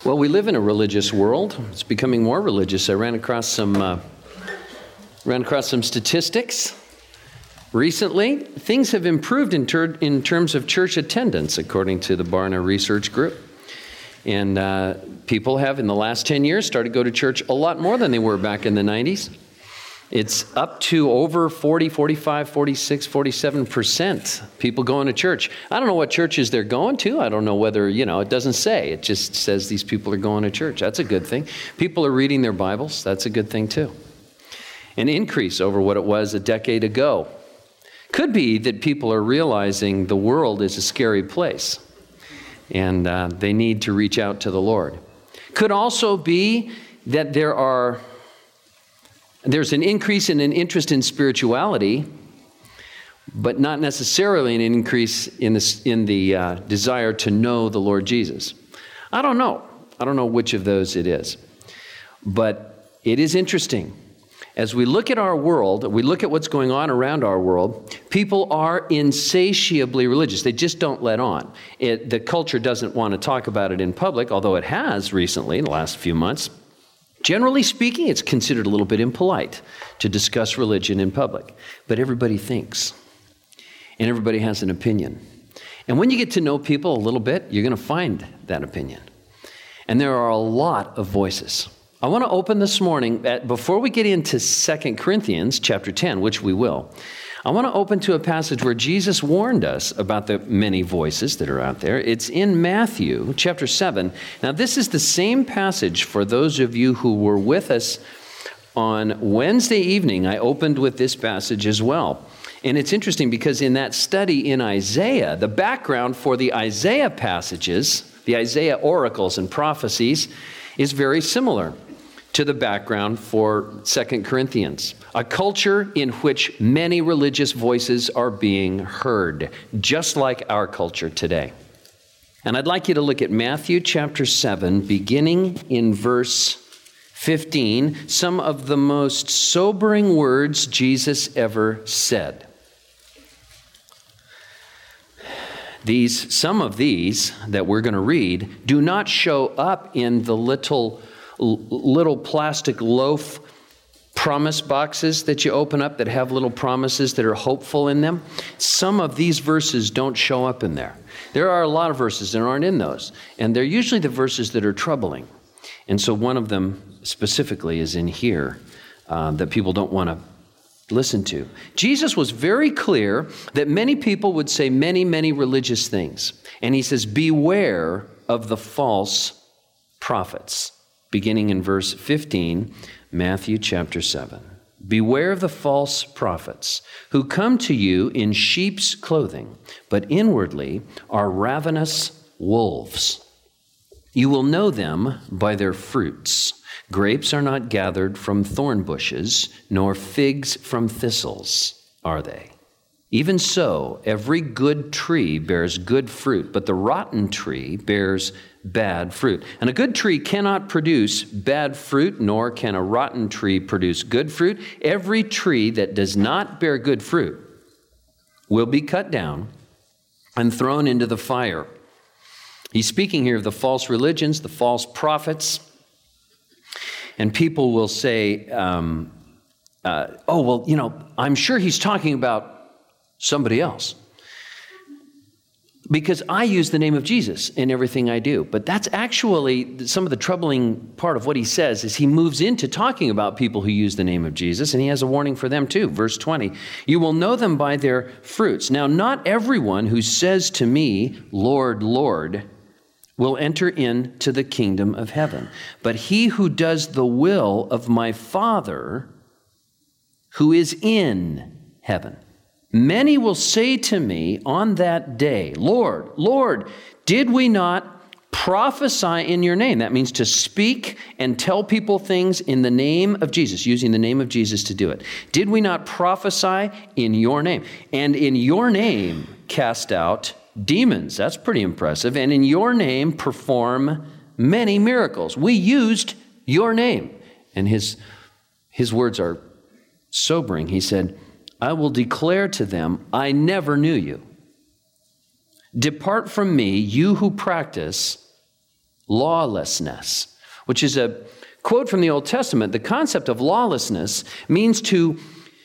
Well, we live in a religious world. It's becoming more religious. I ran across some statistics recently. Things have improved in terms of church attendance, according to the Barna Research Group. And people have, in the last 10 years, started to go to church a lot more than they were back in the 90s. It's up to over 40, 45, 46, 47% people going to church. I don't know what churches they're going to. I don't know whether, it doesn't say. It just says these people are going to church. That's a good thing. People are reading their Bibles. That's a good thing too. An increase over what it was a decade ago. Could be that people are realizing the world is a scary place and they need to reach out to the Lord. Could also be that there's an increase in an interest in spirituality, but not necessarily an increase in the desire to know the Lord Jesus. I don't know. I don't know which of those it is. But it is interesting. As we look at our world, we look at what's going on around our world, people are insatiably religious. They just don't let on. The culture doesn't want to talk about it in public, although it has recently, in the last few months. Generally speaking, it's considered a little bit impolite to discuss religion in public. But everybody thinks, and everybody has an opinion. And when you get to know people a little bit, you're going to find that opinion. And there are a lot of voices. I want to open this morning, before we get into 2 Corinthians chapter 10, which we will, I want to open to a passage where Jesus warned us about the many voices that are out there. It's in Matthew chapter 7. Now, this is the same passage for those of you who were with us on Wednesday evening. I opened with this passage as well. And it's interesting because in that study in Isaiah, the background for the Isaiah passages, the Isaiah oracles and prophecies, is very similar to the background for 2 Corinthians, a culture in which many religious voices are being heard, just like our culture today. And I'd like you to look at Matthew chapter 7, beginning in verse 15, some of the most sobering words Jesus ever said. Some of these that we're going to read do not show up in the little plastic loaf promise boxes that you open up that have little promises that are hopeful in them. Some of these verses don't show up in there. There are a lot of verses that aren't in those, and they're usually the verses that are troubling. And so one of them specifically is in here that people don't want to listen to. Jesus was very clear that many people would say many, many religious things. And he says, beware of the false prophets. Beginning in verse 15, Matthew chapter 7. Beware of the false prophets who come to you in sheep's clothing, but inwardly are ravenous wolves. You will know them by their fruits. Grapes are not gathered from thorn bushes, nor figs from thistles, are they? Even so, every good tree bears good fruit, but the rotten tree bears bad fruit. And a good tree cannot produce bad fruit, nor can a rotten tree produce good fruit. Every tree that does not bear good fruit will be cut down and thrown into the fire. He's speaking here of the false religions, the false prophets. And people will say, I'm sure he's talking about somebody else. Because I use the name of Jesus in everything I do. But that's actually some of the troubling part of what he says is he moves into talking about people who use the name of Jesus, and he has a warning for them too. Verse 20, you will know them by their fruits. Now, not everyone who says to me, Lord, Lord, will enter into the kingdom of heaven, but he who does the will of my Father who is in heaven. Many will say to me on that day, Lord, Lord, did we not prophesy in your name? That means to speak and tell people things in the name of Jesus, using the name of Jesus to do it. Did we not prophesy in your name? And in your name cast out demons. That's pretty impressive. And in your name perform many miracles. We used your name. And his words are sobering. He said, I will declare to them, I never knew you. Depart from me, you who practice lawlessness, which is a quote from the Old Testament. The concept of lawlessness means to,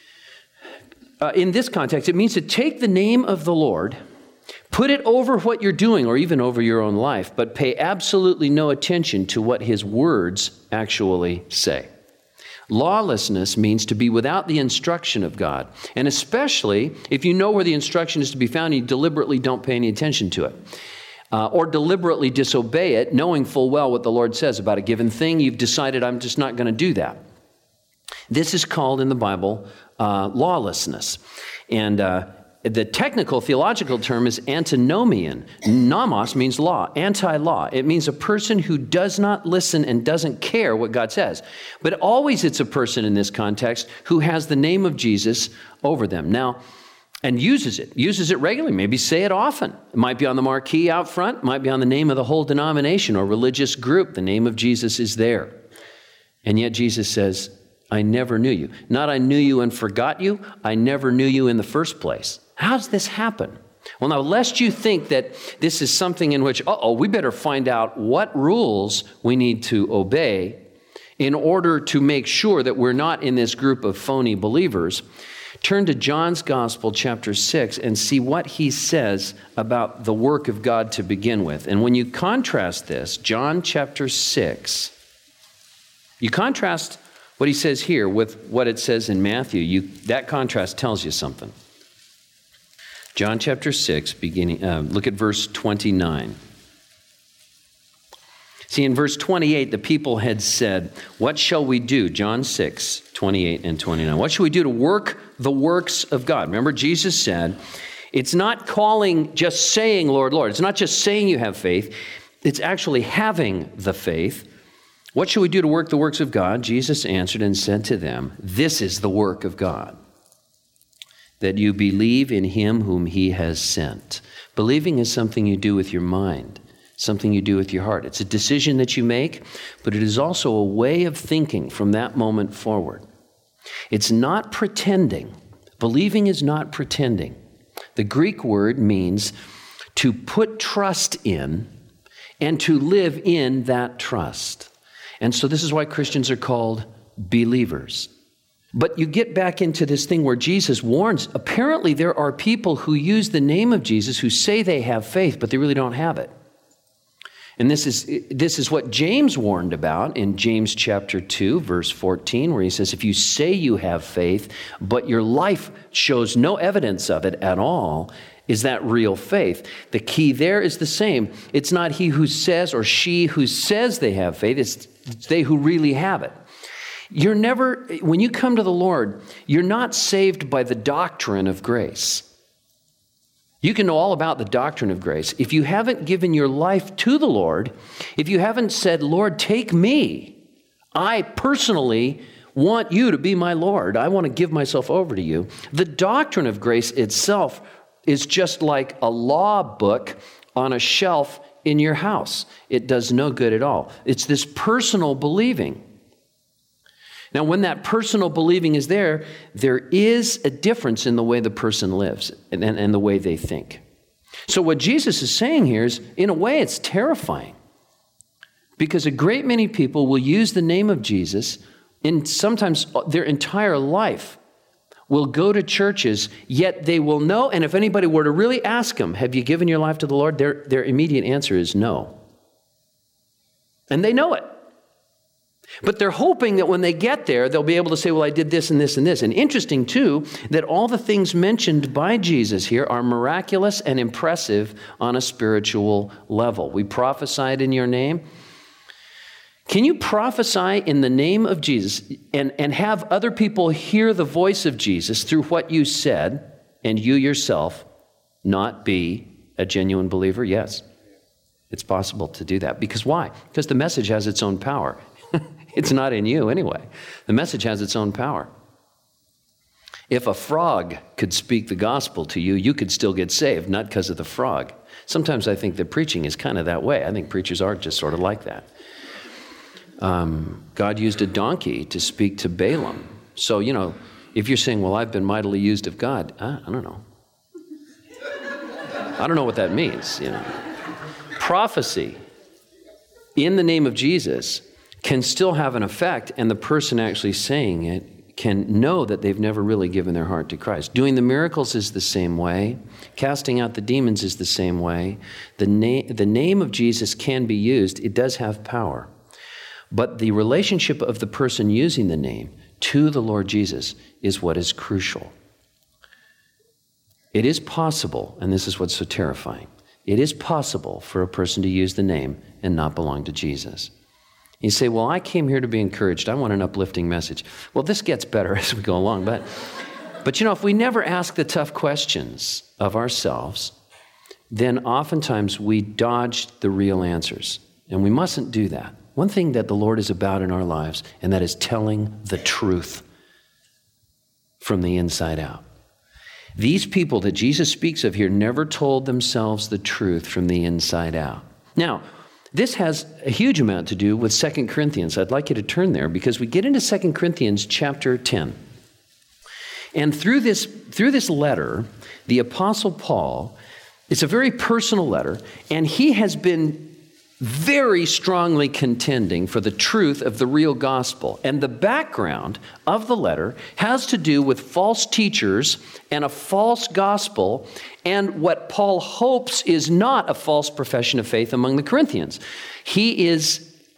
in this context, it means to take the name of the Lord, put it over what you're doing or even over your own life, but pay absolutely no attention to what his words actually say. Lawlessness means to be without the instruction of God. And especially if you know where the instruction is to be found, you deliberately don't pay any attention to it. Or deliberately disobey it, knowing full well what the Lord says about a given thing. You've decided, I'm just not going to do that. This is called in the Bible lawlessness. And the technical theological term is antinomian. Nomos means law, anti-law. It means a person who does not listen and doesn't care what God says. But always it's a person in this context who has the name of Jesus over them. Now, and uses it regularly, maybe say it often. It might be on the marquee out front, it might be on the name of the whole denomination or religious group. The name of Jesus is there. And yet Jesus says, I never knew you. Not I knew you and forgot you, I never knew you in the first place. How does this happen? Well, now, lest you think that this is something in which, we better find out what rules we need to obey in order to make sure that we're not in this group of phony believers, turn to John's Gospel, chapter 6, and see what he says about the work of God to begin with. And when you contrast this, John chapter 6, you contrast what he says here with what it says in Matthew, that contrast tells you something. John chapter 6, look at verse 29. See, in verse 28, the people had said, what shall we do? John 6, 28 and 29. What shall we do to work the works of God? Remember, Jesus said, it's not just saying, Lord, Lord. It's not just saying you have faith. It's actually having the faith. What shall we do to work the works of God? Jesus answered and said to them, this is the work of God, that you believe in him whom he has sent. Believing is something you do with your mind, something you do with your heart. It's a decision that you make, but it is also a way of thinking from that moment forward. It's not pretending. Believing is not pretending. The Greek word means to put trust in and to live in that trust. And so this is why Christians are called believers. But you get back into this thing where Jesus warns, apparently there are people who use the name of Jesus who say they have faith, but they really don't have it. And this is what James warned about in James chapter 2, verse 14, where he says, if you say you have faith, but your life shows no evidence of it at all, is that real faith? The key there is the same. It's not he who says or she who says they have faith, it's they who really have it. When you come to the Lord, you're not saved by the doctrine of grace. You can know all about the doctrine of grace. If you haven't given your life to the Lord, if you haven't said, Lord, take me, I personally want you to be my Lord. I want to give myself over to you. The doctrine of grace itself is just like a law book on a shelf in your house. It does no good at all. It's this personal believing. Now, when that personal believing is there is a difference in the way the person lives and the way they think. So what Jesus is saying here is, in a way, it's terrifying. Because a great many people will use the name of Jesus, and sometimes their entire life will go to churches, yet they will know, and if anybody were to really ask them, have you given your life to the Lord? Their immediate answer is no. And they know it. But they're hoping that when they get there, they'll be able to say, well, I did this and this and this. And interesting, too, that all the things mentioned by Jesus here are miraculous and impressive on a spiritual level. We prophesied in your name. Can you prophesy in the name of Jesus and have other people hear the voice of Jesus through what you said and you yourself not be a genuine believer? Yes, it's possible to do that. Because why? Because the message has its own power. It's not in you anyway. The message has its own power. If a frog could speak the gospel to you, you could still get saved, not because of the frog. Sometimes I think that preaching is kind of that way. I think preachers are just sort of like that. God used a donkey to speak to Balaam. So, if you're saying, well, I've been mightily used of God, I don't know. I don't know what that means, Prophecy in the name of Jesus can still have an effect, and the person actually saying it can know that they've never really given their heart to Christ. Doing the miracles is the same way. Casting out the demons is the same way. The name of Jesus can be used. It does have power. But the relationship of the person using the name to the Lord Jesus is what is crucial. It is possible, and this is what's so terrifying, it is possible for a person to use the name and not belong to Jesus. You say, well, I came here to be encouraged. I want an uplifting message. Well, this gets better as we go along. But you know, if we never ask the tough questions of ourselves, then oftentimes we dodge the real answers. And we mustn't do that. One thing that the Lord is about in our lives, and that is telling the truth from the inside out. These people that Jesus speaks of here never told themselves the truth from the inside out. Now, this has a huge amount to do with 2 Corinthians. I'd like you to turn there because we get into 2 Corinthians chapter 10. And through this letter, the Apostle Paul, it's a very personal letter, and he has been very strongly contending for the truth of the real gospel. And the background of the letter has to do with false teachers and a false gospel, and what Paul hopes is not a false profession of faith among the Corinthians. He's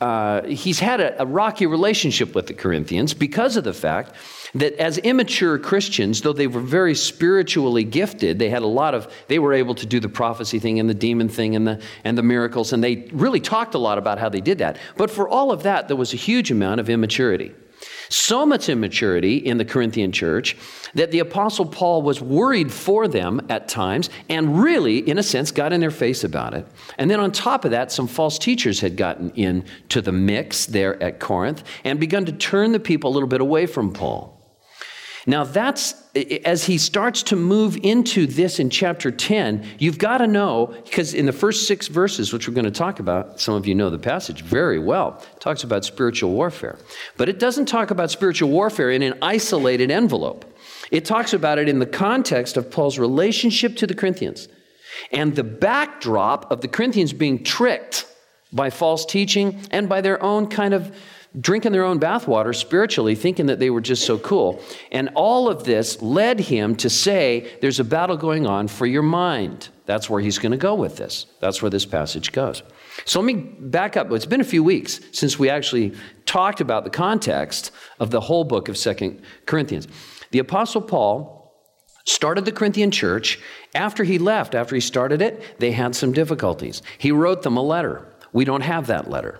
had a rocky relationship with the Corinthians because of the fact that as immature Christians, though they were very spiritually gifted, they were able to do the prophecy thing and the demon thing and the miracles, and they really talked a lot about how they did that. But for all of that, there was a huge amount of immaturity. So much immaturity in the Corinthian church that the Apostle Paul was worried for them at times and really, in a sense, got in their face about it. And then on top of that, some false teachers had gotten into the mix there at Corinth and begun to turn the people a little bit away from Paul. Now that's, as he starts to move into this in chapter 10, you've got to know, because in the first 6 verses, which we're going to talk about, some of you know the passage very well, it talks about spiritual warfare. But it doesn't talk about spiritual warfare in an isolated envelope. It talks about it in the context of Paul's relationship to the Corinthians and the backdrop of the Corinthians being tricked by false teaching and by their own kind of drinking their own bathwater spiritually, thinking that they were just so cool. And all of this led him to say, there's a battle going on for your mind. That's where he's going to go with this. That's where this passage goes. So let me back up. It's been a few weeks since we actually talked about the context of the whole book of 2 Corinthians. The Apostle Paul started the Corinthian church. After he started it, they had some difficulties. He wrote them a letter. We don't have that letter.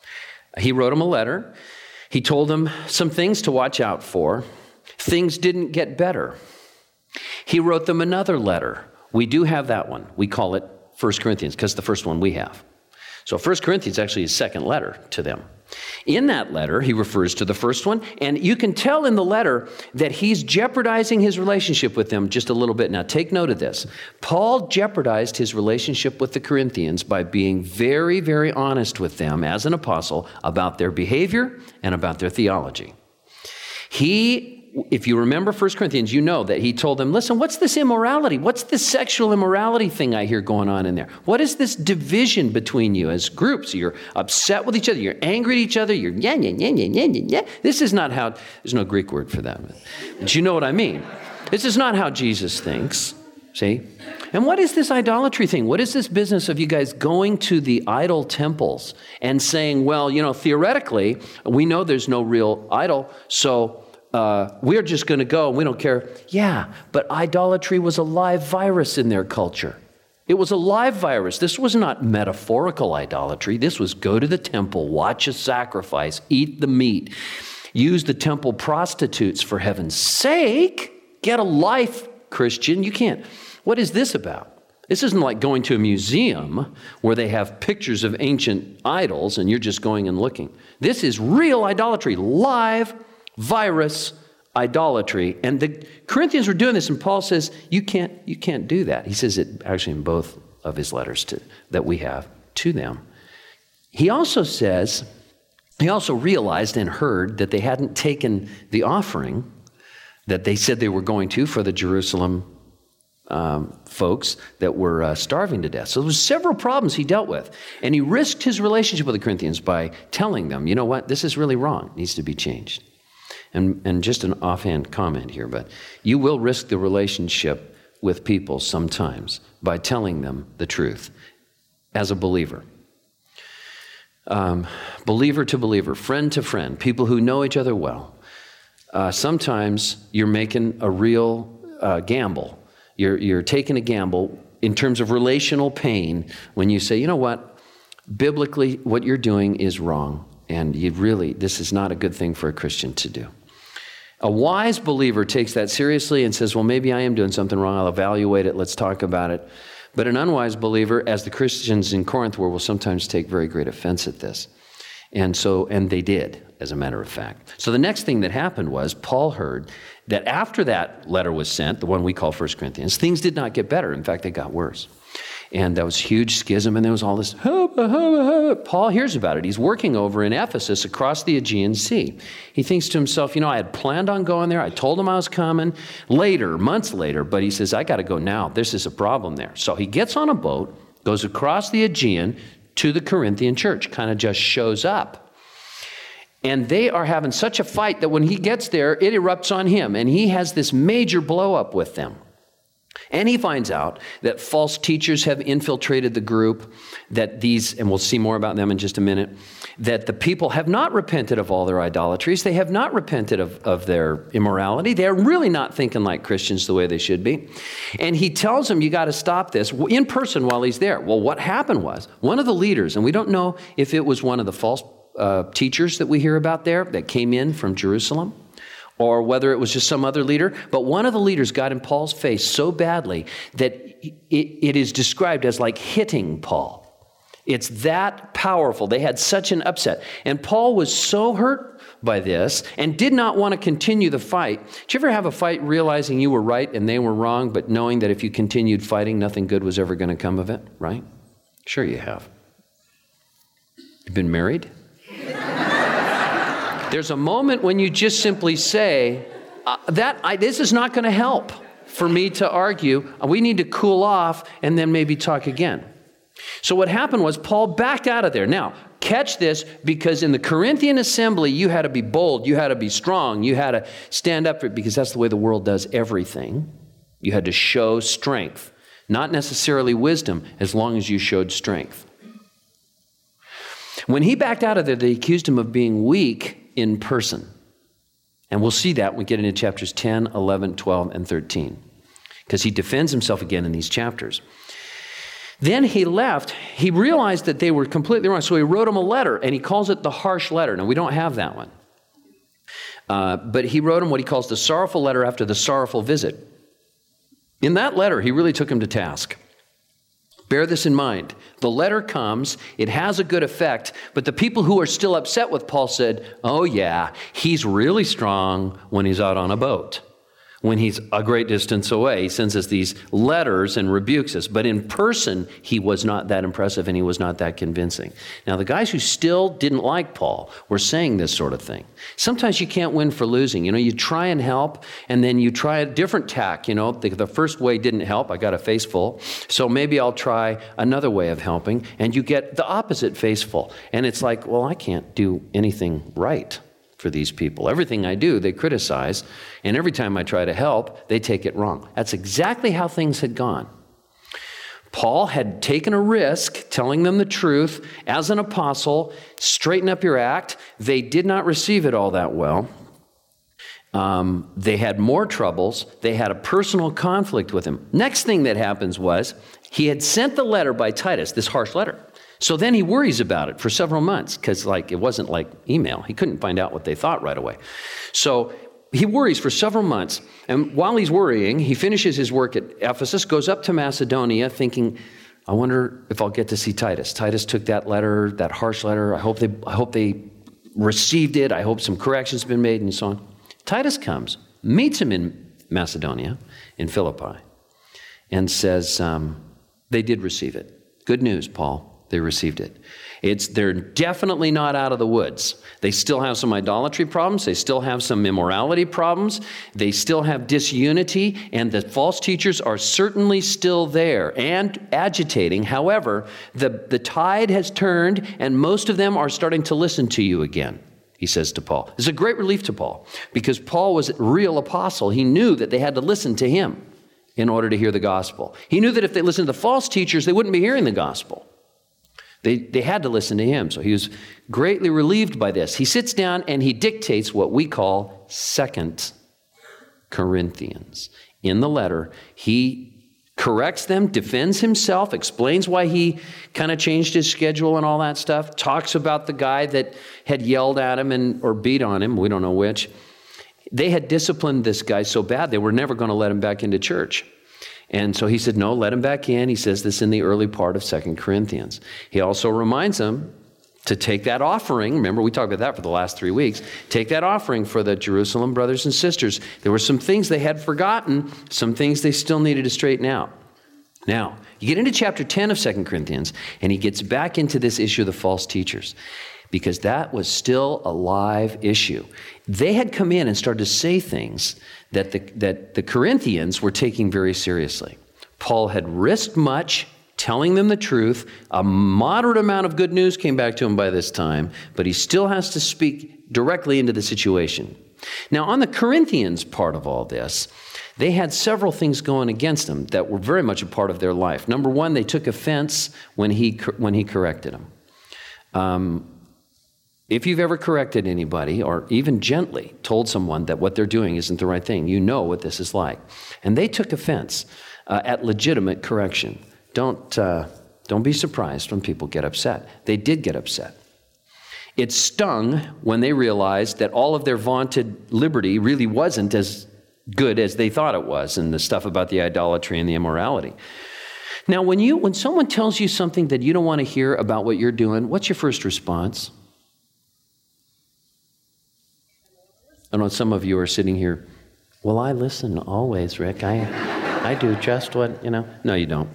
He wrote them a letter. He told them some things to watch out for. Things didn't get better. He wrote them another letter. We do have that one. We call it 1 Corinthians because the first one we have. So 1 Corinthians actually is his second letter to them. In that letter, he refers to the first one, and you can tell in the letter that he's jeopardizing his relationship with them just a little bit. Now, take note of this. Paul jeopardized his relationship with the Corinthians by being very, very honest with them as an apostle about their behavior and about their theology. If you remember 1 Corinthians, you know that he told them, listen, what's this immorality? What's this sexual immorality thing I hear going on in there? What is this division between you as groups? You're upset with each other. You're angry at each other. You're This is not how, there's no Greek word for that. But you know what I mean. This is not how Jesus thinks. See? And what is this idolatry thing? What is this business of you guys going to the idol temples and saying, well, theoretically, we know there's no real idol, so we're just going to go and we don't care. Yeah, but idolatry was a live virus in their culture. It was a live virus. This was not metaphorical idolatry. This was go to the temple, watch a sacrifice, eat the meat, use the temple prostitutes for heaven's sake. Get a life, Christian. You can't. What is this about? This isn't like going to a museum where they have pictures of ancient idols and you're just going and looking. This is real idolatry, live virus idolatry. And the Corinthians were doing this, and Paul says, you can't do that. He says it actually in both of his letters that we have to them. He also realized and heard that they hadn't taken the offering that they said they were going to for the Jerusalem folks that were starving to death. So there was several problems he dealt with. And he risked his relationship with the Corinthians by telling them, you know what, this is really wrong. It needs to be changed. And just an offhand comment here, but you will risk the relationship with people sometimes by telling them the truth as a believer. Believer to believer, friend to friend, people who know each other well. Sometimes you're making a real gamble. You're taking a gamble in terms of relational pain when you say, you know what, biblically what you're doing is wrong, and this is not a good thing for a Christian to do. A wise believer takes that seriously and says, well, maybe I am doing something wrong. I'll evaluate it. Let's talk about it. But an unwise believer, as the Christians in Corinth were, will sometimes take very great offense at this. And they did, as a matter of fact. So the next thing that happened was Paul heard that after that letter was sent, the one we call 1 Corinthians, things did not get better. In fact, they got worse. And that was huge schism, and there was all this, Paul hears about it. He's working over in Ephesus across the Aegean Sea. He thinks to himself, I had planned on going there. I told him I was coming months later, but he says, I got to go now. This is a problem there. So he gets on a boat, goes across the Aegean to the Corinthian church, kind of just shows up. And they are having such a fight that when he gets there, it erupts on him, and he has this major blow up with them. And he finds out that false teachers have infiltrated the group, that and we'll see more about them in just a minute, that the people have not repented of all their idolatries. They have not repented of their immorality. They're really not thinking like Christians the way they should be. And he tells them, you got to stop this in person while he's there. Well, what happened was one of the leaders, and we don't know if it was one of the false teachers that we hear about there that came in from Jerusalem, or whether it was just some other leader, but one of the leaders got in Paul's face so badly that it is described as like hitting Paul. It's that powerful. They had such an upset. And Paul was so hurt by this and did not want to continue the fight. Did you ever have a fight realizing you were right and they were wrong, but knowing that if you continued fighting, nothing good was ever going to come of it, right? Sure you have. You've been married? There's a moment when you just simply say, this is not going to help for me to argue. We need to cool off and then maybe talk again. So what happened was Paul backed out of there. Now, catch this, because in the Corinthian assembly, you had to be bold, you had to be strong, you had to stand up for it, because that's the way the world does everything. You had to show strength, not necessarily wisdom, as long as you showed strength. When he backed out of there, they accused him of being weak in person. And we'll see that when we get into chapters 10, 11, 12, and 13, because he defends himself again in these chapters. Then he left. He realized that they were completely wrong, so he wrote them a letter, and he calls it the harsh letter. Now, we don't have that one. But he wrote him what he calls the sorrowful letter after the sorrowful visit. In that letter, he really took him to task. Bear this in mind. The letter comes, it has a good effect, but the people who are still upset with Paul said, oh yeah, he's really strong when he's out on a boat. When he's a great distance away, he sends us these letters and rebukes us. But in person, he was not that impressive and he was not that convincing. Now, the guys who still didn't like Paul were saying this sort of thing. Sometimes you can't win for losing. You try and help, and then you try a different tack. The first way didn't help. I got a face full. So maybe I'll try another way of helping, and you get the opposite face full. And it's like, well, I can't do anything right for these people. Everything I do, they criticize, and every time I try to help, they take it wrong. That's exactly how things had gone. Paul had taken a risk telling them the truth as an apostle. Straighten up your act. They did not receive it all that well. They had more troubles. They had a personal conflict with him. Next thing that happens was he had sent the letter by Titus, this harsh letter. So then he worries about it for several months, because it wasn't like email. He couldn't find out what they thought right away. So he worries for several months. And while he's worrying, he finishes his work at Ephesus, goes up to Macedonia thinking, I wonder if I'll get to see Titus. Titus took that letter, that harsh letter. I hope they received it. I hope some corrections have been made and so on. Titus comes, meets him in Macedonia, in Philippi, and says, they did receive it. Good news, Paul. they received it. They're definitely not out of the woods. They still have some idolatry problems. They still have some immorality problems. They still have disunity, and the false teachers are certainly still there and agitating. However, the tide has turned, and most of them are starting to listen to you again, he says to Paul. It's a great relief to Paul, because Paul was a real apostle. He knew that they had to listen to him in order to hear the gospel. He knew that if they listened to the false teachers, they wouldn't be hearing the gospel. They had to listen to him, so he was greatly relieved by this. He sits down and he dictates what we call 2 Corinthians. In the letter, he corrects them, defends himself, explains why he kind of changed his schedule and all that stuff, talks about the guy that had yelled at him or beat on him, we don't know which. They had disciplined this guy so bad they were never going to let him back into church. And so he said, no, let him back in. He says this in the early part of 2 Corinthians. He also reminds them to take that offering. Remember, we talked about that for the last 3 weeks. Take that offering for the Jerusalem brothers and sisters. There were some things they had forgotten, some things they still needed to straighten out. Now, you get into chapter 10 of 2 Corinthians, and he gets back into this issue of the false teachers, because that was still a live issue. They had come in and started to say things that the Corinthians were taking very seriously. Paul had risked much, telling them the truth. A moderate amount of good news came back to him by this time, but he still has to speak directly into the situation. Now, on the Corinthians part of all this, they had several things going against them that were very much a part of their life. Number one, they took offense when he corrected them. If you've ever corrected anybody, or even gently told someone that what they're doing isn't the right thing, you know what this is like. And they took offense at legitimate correction. Don't be surprised when people get upset. They did get upset. It stung when they realized that all of their vaunted liberty really wasn't as good as they thought it was, and the stuff about the idolatry and the immorality. Now, when someone tells you something that you don't want to hear about what you're doing, what's your first response? I know some of you are sitting here, well, I listen always, Rick. I do just what, No, you don't.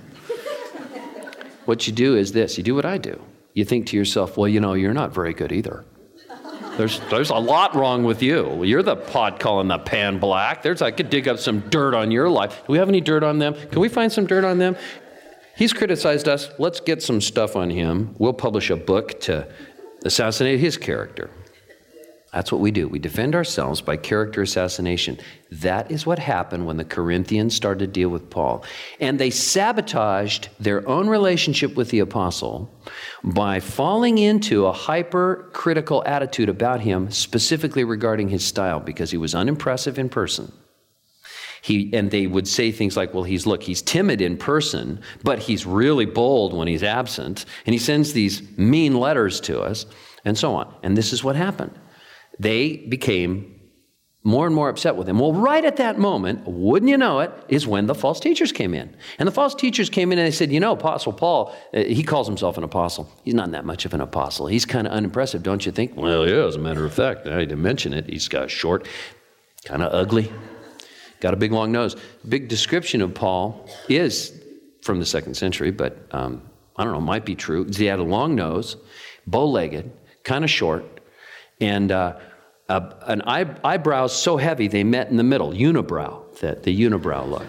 What you do is this. You do what I do. You think to yourself, well, you're not very good either. There's a lot wrong with you. You're the pot calling the pan black. I could dig up some dirt on your life. Do we have any dirt on them? Can we find some dirt on them? He's criticized us. Let's get some stuff on him. We'll publish a book to assassinate his character. That's what we do. We defend ourselves by character assassination. That is what happened when the Corinthians started to deal with Paul. And they sabotaged their own relationship with the apostle by falling into a hypercritical attitude about him, specifically regarding his style, because he was unimpressive in person. And they would say things like, well, he's timid in person, but he's really bold when he's absent. And he sends these mean letters to us, and so on. And this is what happened. They became more and more upset with him. Well, right at that moment, wouldn't you know it, is when the false teachers came in. And the false teachers came in and they said, Apostle Paul, he calls himself an apostle. He's not that much of an apostle. He's kind of unimpressive, don't you think? Well, yeah, as a matter of fact, I didn't mention it. He's got short, kind of ugly, got a big long nose. Big description of Paul is from the 2nd century, but I don't know, might be true. He had a long nose, bow-legged, kind of short, and an eyebrows so heavy they met in the middle, unibrow, the unibrow look.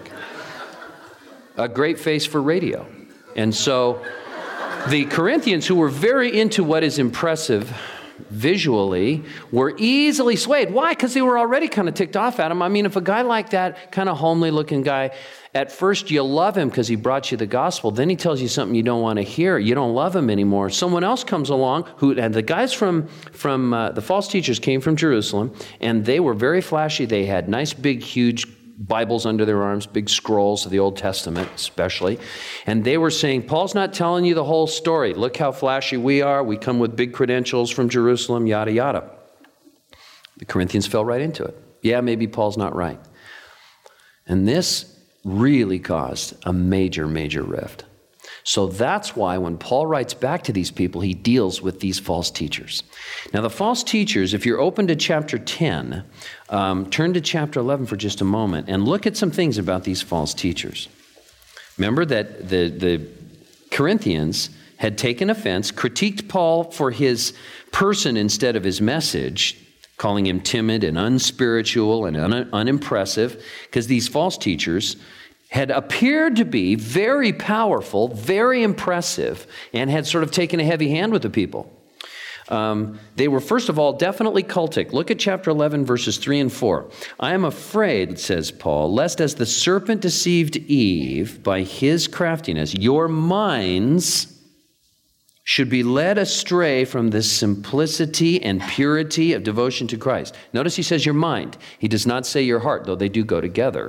A great face for radio. And so the Corinthians, who were very into what is impressive visually, were easily swayed. Why? Because they were already kind of ticked off at him. I mean, if a guy like that, kind of homely looking guy, at first you love him because he brought you the gospel, then he tells you something you don't want to hear, you don't love him anymore. Someone else comes along, and the guys from the false teachers came from Jerusalem, and they were very flashy. They had nice, big, huge Bibles under their arms, big scrolls of the Old Testament especially. And they were saying, Paul's not telling you the whole story. Look how flashy we are. We come with big credentials from Jerusalem, yada, yada. The Corinthians fell right into it. Yeah, maybe Paul's not right. And this really caused a major, major rift. So that's why when Paul writes back to these people, he deals with these false teachers. Now, the false teachers, if you're open to chapter 10, turn to chapter 11 for just a moment and look at some things about these false teachers. Remember that the Corinthians had taken offense, critiqued Paul for his person instead of his message, calling him timid and unspiritual and unimpressive, because these false teachers had appeared to be very powerful, very impressive, and had sort of taken a heavy hand with the people. They were, first of all, definitely cultic. Look at chapter 11, verses 3 and 4. I am afraid, says Paul, lest as the serpent deceived Eve by his craftiness, your minds should be led astray from the simplicity and purity of devotion to Christ. Notice he says your mind. He does not say your heart, though they do go together.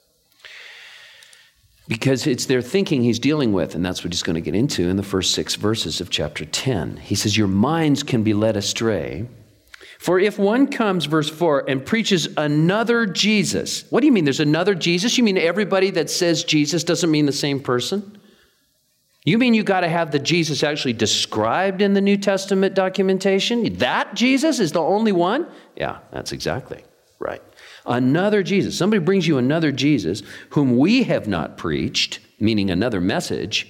Because it's their thinking he's dealing with, and that's what he's going to get into in the first 6 verses of chapter 10. He says, your minds can be led astray. For if one comes, verse 4, and preaches another Jesus. What do you mean there's another Jesus? You mean everybody that says Jesus doesn't mean the same person? You mean you got to have the Jesus actually described in the New Testament documentation? That Jesus is the only one? Yeah, that's exactly right. Another Jesus. Somebody brings you another Jesus whom we have not preached, meaning another message,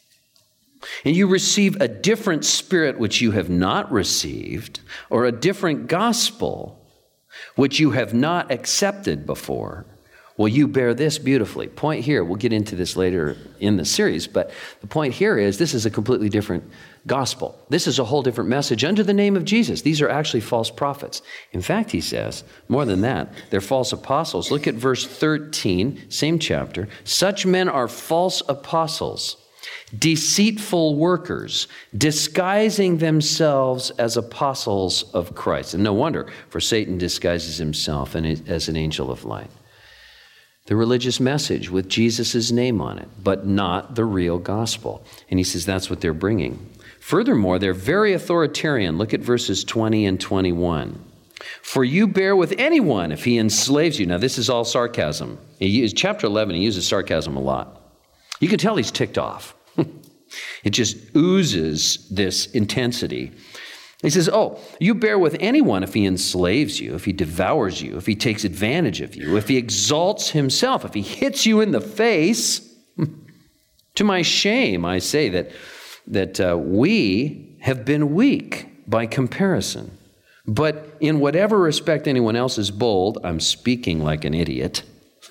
and you receive a different spirit which you have not received, or a different gospel which you have not accepted before. Well, you bear this beautifully. Point here, we'll get into this later in the series, but the point here is this is a completely different gospel. This is a whole different message under the name of Jesus. These are actually false prophets. In fact, he says, more than that, they're false apostles. Look at verse 13, same chapter. Such men are false apostles, deceitful workers, disguising themselves as apostles of Christ. And no wonder, for Satan disguises himself as an angel of light. The religious message with Jesus' name on it, but not the real gospel. And he says that's what they're bringing. Furthermore, they're very authoritarian. Look at verses 20 and 21. For you bear with anyone if he enslaves you. Now, this is all sarcasm. Chapter 11, he uses sarcasm a lot. You can tell he's ticked off. It just oozes this intensity. He says, you bear with anyone if he enslaves you, if he devours you, if he takes advantage of you, if he exalts himself, if he hits you in the face. To my shame, I say that we have been weak by comparison. But in whatever respect anyone else is bold, I'm speaking like an idiot.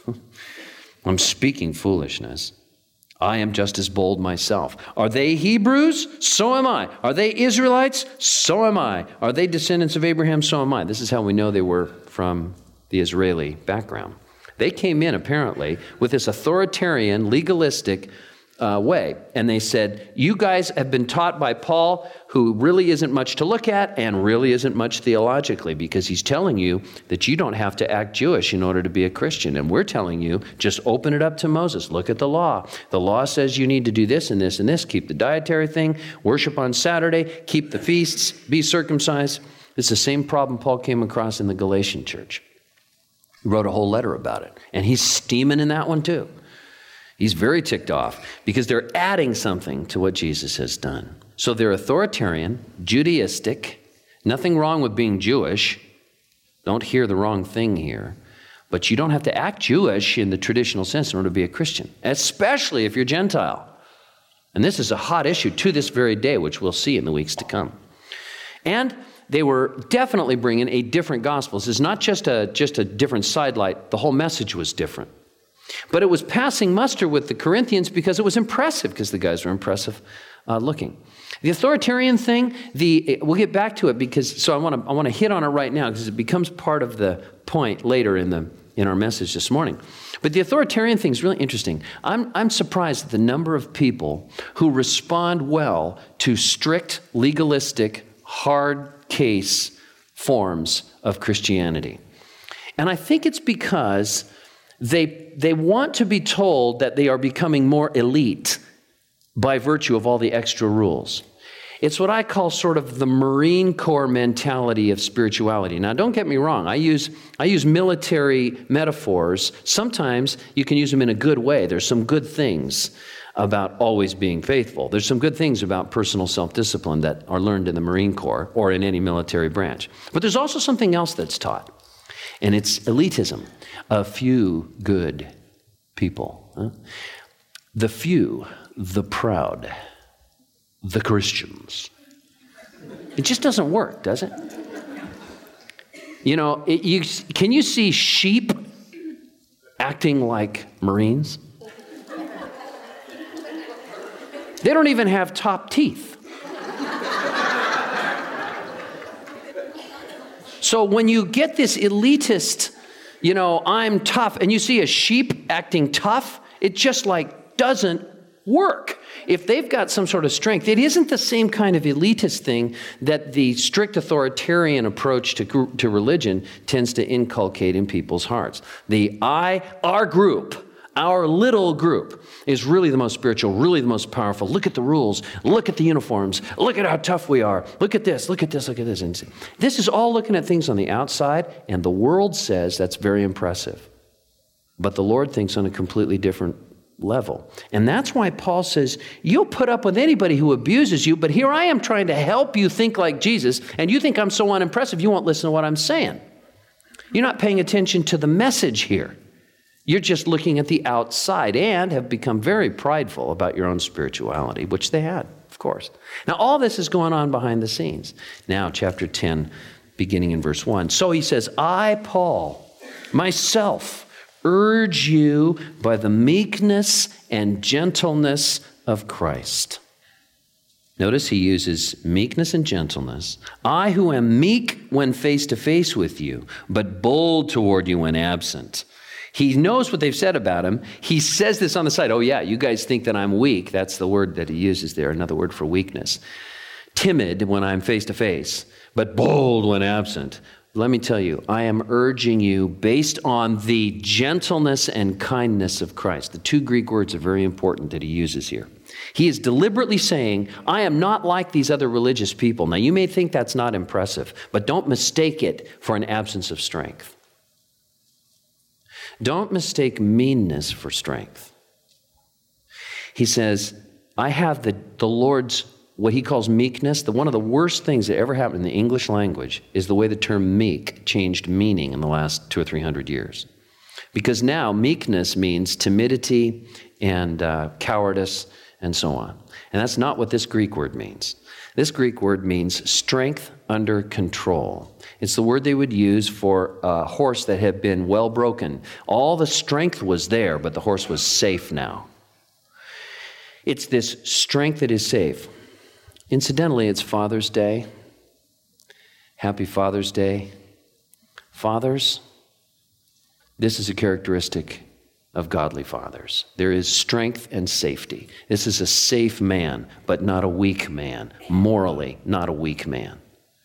I'm speaking foolishness. I am just as bold myself. Are they Hebrews? So am I. Are they Israelites? So am I. Are they descendants of Abraham? So am I. This is how we know they were from the Israeli background. They came in, apparently, with this authoritarian, legalistic way. And they said, you guys have been taught by Paul, who really isn't much to look at and really isn't much theologically, because he's telling you that you don't have to act Jewish in order to be a Christian. And we're telling you, just open it up to Moses. Look at the law. The law says you need to do this and this and this. Keep the dietary thing, worship on Saturday, keep the feasts, be circumcised. It's the same problem Paul came across in the Galatian church. He wrote a whole letter about it. And he's steaming in that one too. He's very ticked off because they're adding something to what Jesus has done. So they're authoritarian, Judaistic, nothing wrong with being Jewish. Don't hear the wrong thing here. But you don't have to act Jewish in the traditional sense in order to be a Christian, especially if you're Gentile. And this is a hot issue to this very day, which we'll see in the weeks to come. And they were definitely bringing a different gospel. This is not just a different sidelight. The whole message was different. But it was passing muster with the Corinthians because it was impressive, because the guys were impressive looking. The authoritarian thing, we'll get back to it I want to hit on it right now because it becomes part of the point later in our message this morning. But the authoritarian thing is really interesting. I'm surprised at the number of people who respond well to strict, legalistic, hard case forms of Christianity. And I think it's because they want to be told that they are becoming more elite by virtue of all the extra rules. It's what I call sort of the Marine Corps mentality of spirituality. Now, don't get me wrong. I use military metaphors. Sometimes you can use them in a good way. There's some good things about always being faithful. There's some good things about personal self-discipline that are learned in the Marine Corps or in any military branch. But there's also something else that's taught, and it's elitism. A few good people. The few, the proud. the Christians. It just doesn't work, does it? You know, can you see sheep acting like Marines? They don't even have top teeth. So when you get this elitist, you know, I'm tough, and you see a sheep acting tough, it just like doesn't work. If they've got some sort of strength, it isn't the same kind of elitist thing that the strict authoritarian approach to religion tends to inculcate in people's hearts. Our group, our little group is really the most spiritual, really the most powerful. Look at the rules. Look at the uniforms. Look at how tough we are. Look at this. Look at this. Look at this. And this is all looking at things on the outside, and the world says that's very impressive. But the Lord thinks on a completely different level. And that's why Paul says, you'll put up with anybody who abuses you, but here I am trying to help you think like Jesus, and you think I'm so unimpressive, you won't listen to what I'm saying. You're not paying attention to the message here. You're just looking at the outside and have become very prideful about your own spirituality, which they had, of course. Now, all this is going on behind the scenes. Now, chapter 10, beginning in verse 1. So he says, I, Paul, myself, urge you by the meekness and gentleness of Christ. Notice he uses meekness and gentleness. I who am meek when face to face with you, but bold toward you when absent. He knows what they've said about him. He says this on the side. Oh yeah, you guys think that I'm weak. That's the word that he uses there, another word for weakness. Timid when I'm face to face, but bold when absent. Let me tell you, I am urging you based on the gentleness and kindness of Christ. The two Greek words are very important that he uses here. He is deliberately saying, I am not like these other religious people. Now, you may think that's not impressive, but don't mistake it for an absence of strength. Don't mistake meanness for strength. He says, I have the Lord's, what he calls meekness. One of the worst things that ever happened in the English language is the way the term meek changed meaning in the last 200 or 300 years. Because now meekness means timidity and cowardice and so on. And that's not what this Greek word means. This Greek word means strength under control. It's the word they would use for a horse that had been well broken. All the strength was there, but the horse was safe now. It's this strength that is safe. Incidentally, it's Father's Day. Happy Father's Day. Fathers, this is a characteristic of godly fathers. There is strength and safety. This is a safe man, but not a weak man. Morally, not a weak man.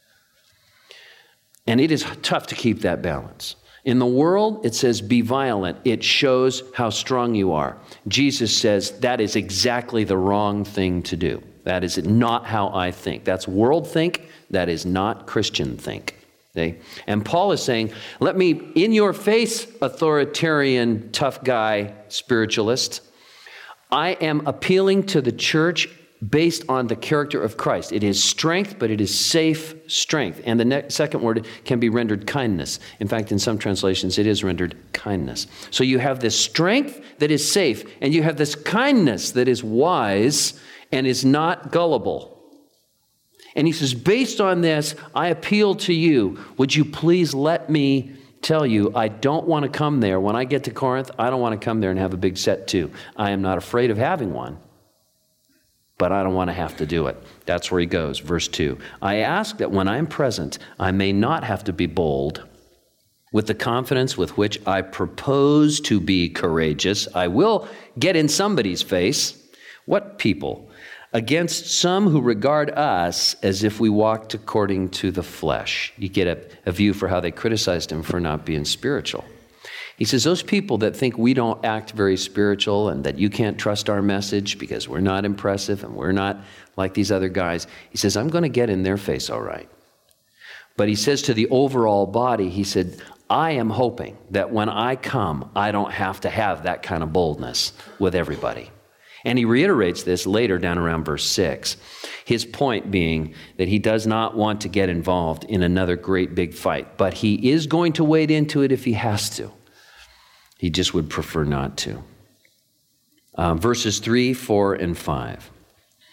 And it is tough to keep that balance. In the world, it says, be violent. It shows how strong you are. Jesus says that is exactly the wrong thing to do. That is not how I think. That's world think. That is not Christian think. Okay? And Paul is saying, let me, in your face, authoritarian, tough guy, spiritualist, I am appealing to the church based on the character of Christ. It is strength, but it is safe strength. And the second word can be rendered kindness. In fact, in some translations, it is rendered kindness. So you have this strength that is safe, and you have this kindness that is wise and is not gullible. And he says, based on this, I appeal to you. Would you please let me tell you, I don't want to come there. When I get to Corinth, I don't want to come there and have a big set too. I am not afraid of having one, but I don't want to have to do it. That's where he goes, verse 2. I ask that when I'm present, I may not have to be bold. With the confidence with which I propose to be courageous, I will get in somebody's face. What people? Against some who regard us as if we walked according to the flesh. You get a view for how they criticized him for not being spiritual. He says, those people that think we don't act very spiritual and that you can't trust our message because we're not impressive and we're not like these other guys, he says, I'm going to get in their face all right. But he says to the overall body, he said, I am hoping that when I come, I don't have to have that kind of boldness with everybody. And he reiterates this later down around verse 6. His point being that he does not want to get involved in another great big fight, but he is going to wade into it if he has to. He just would prefer not to. Verses 3, 4, and 5.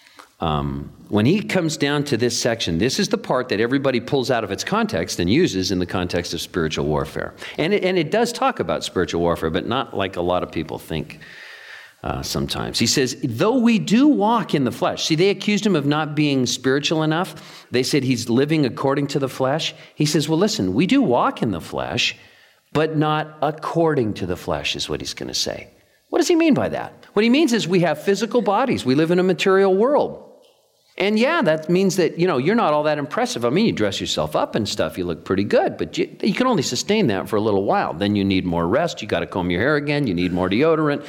when he comes down to this section, this is the part that everybody pulls out of its context and uses in the context of spiritual warfare. And it does talk about spiritual warfare, but not like a lot of people think sometimes. He says, though we do walk in the flesh. See, they accused him of not being spiritual enough. They said he's living according to the flesh. He says, well, listen, we do walk in the flesh, but not according to the flesh is what he's going to say. What does he mean by that? What he means is we have physical bodies. We live in a material world. And yeah, that means that, you're not all that impressive. I mean, you dress yourself up and stuff. You look pretty good, but you can only sustain that for a little while. Then you need more rest. You got to comb your hair again. You need more deodorant.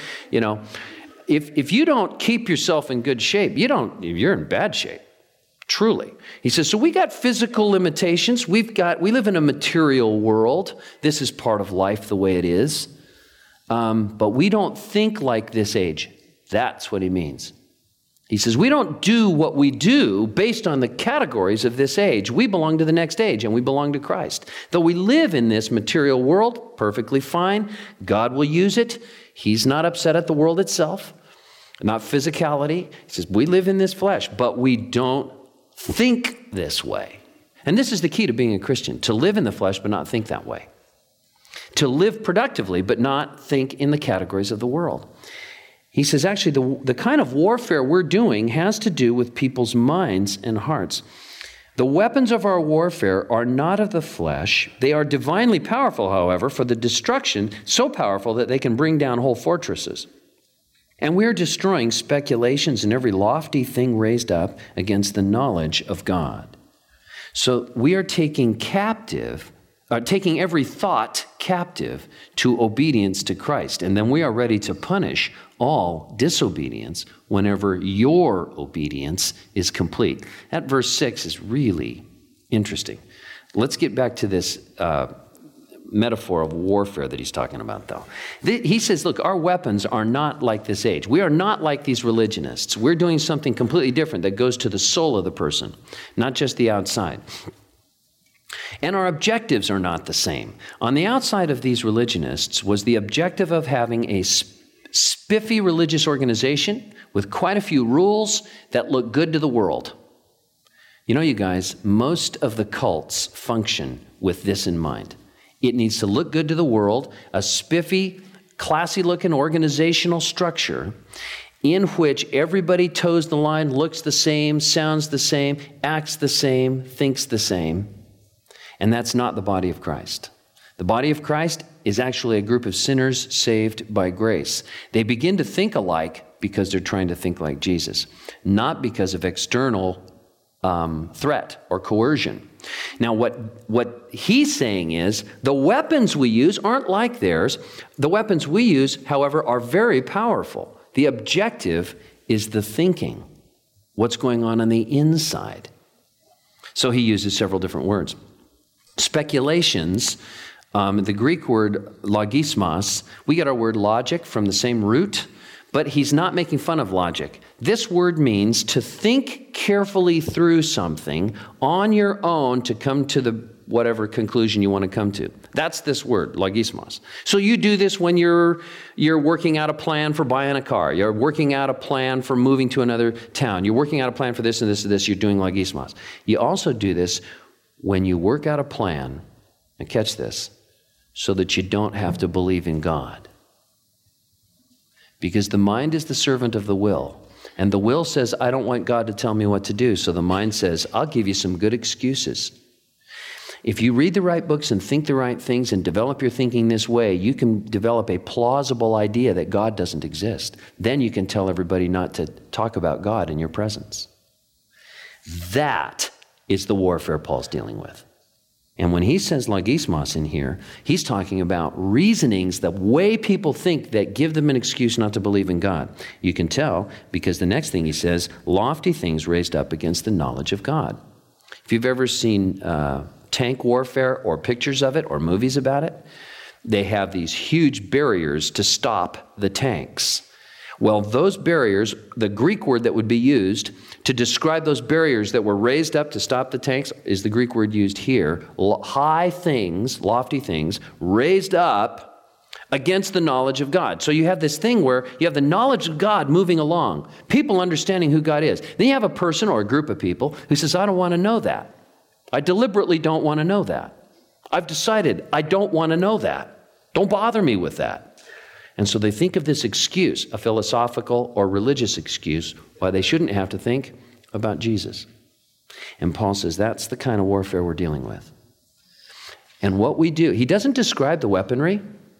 If you don't keep yourself in good shape, you're in bad shape. Truly. He says, so we got physical limitations. We live in a material world. This is part of life the way it is. But we don't think like this age. That's what he means. He says, we don't do what we do based on the categories of this age. We belong to the next age, and we belong to Christ. Though we live in this material world, perfectly fine. God will use it. He's not upset at the world itself, not physicality. He says, we live in this flesh, but we don't think this way. And this is the key to being a Christian, to live in the flesh, but not think that way. To live productively, but not think in the categories of the world. He says, actually, the kind of warfare we're doing has to do with people's minds and hearts. The weapons of our warfare are not of the flesh. They are divinely powerful, however, for the destruction, so powerful that they can bring down whole fortresses. And we're destroying speculations and every lofty thing raised up against the knowledge of God. So we are taking every thought captive to obedience to Christ. And then we are ready to punish all disobedience whenever your obedience is complete. That verse 6 is really interesting. Let's get back to this metaphor of warfare that he's talking about, though. He says, look, our weapons are not like this age. We are not like these religionists. We're doing something completely different that goes to the soul of the person, not just the outside. And our objectives are not the same. On the outside of these religionists was the objective of having a spiffy religious organization with quite a few rules that look good to the world. You guys, most of the cults function with this in mind. It needs to look good to the world, a spiffy, classy-looking organizational structure in which everybody toes the line, looks the same, sounds the same, acts the same, thinks the same. And that's not the body of Christ. The body of Christ is actually a group of sinners saved by grace. They begin to think alike because they're trying to think like Jesus, not because of external threat or coercion. Now, what he's saying is the weapons we use aren't like theirs. The weapons we use, however, are very powerful. The objective is the thinking, what's going on the inside. So he uses several different words. Speculations, the Greek word logismos, we get our word logic from the same root, but he's not making fun of logic. This word means to think carefully through something on your own to come to the whatever conclusion you want to come to. That's this word, logismos. So you do this when you're working out a plan for buying a car. You're working out a plan for moving to another town. You're working out a plan for this and this and this. You're doing logismos. You also do this when you work out a plan, and catch this, so that you don't have to believe in God. Because the mind is the servant of the will. And the will says, I don't want God to tell me what to do. So the mind says, I'll give you some good excuses. If you read the right books and think the right things and develop your thinking this way, you can develop a plausible idea that God doesn't exist. Then you can tell everybody not to talk about God in your presence. That is the warfare Paul's dealing with. And when he says logismos in here, he's talking about reasonings, the way people think that give them an excuse not to believe in God. You can tell because the next thing he says, lofty things raised up against the knowledge of God. If you've ever seen tank warfare or pictures of it or movies about it, they have these huge barriers to stop the tanks. Well, those barriers, the Greek word that would be used to describe those barriers that were raised up to stop the tanks is the Greek word used here. High things, lofty things, raised up against the knowledge of God. So you have this thing where you have the knowledge of God moving along, people understanding who God is. Then you have a person or a group of people who says, I don't want to know that. I deliberately don't want to know that. I've decided I don't want to know that. Don't bother me with that. And so they think of this excuse, a philosophical or religious excuse, why they shouldn't have to think about Jesus. And Paul says that's the kind of warfare we're dealing with. And what we do, he doesn't describe the weaponry.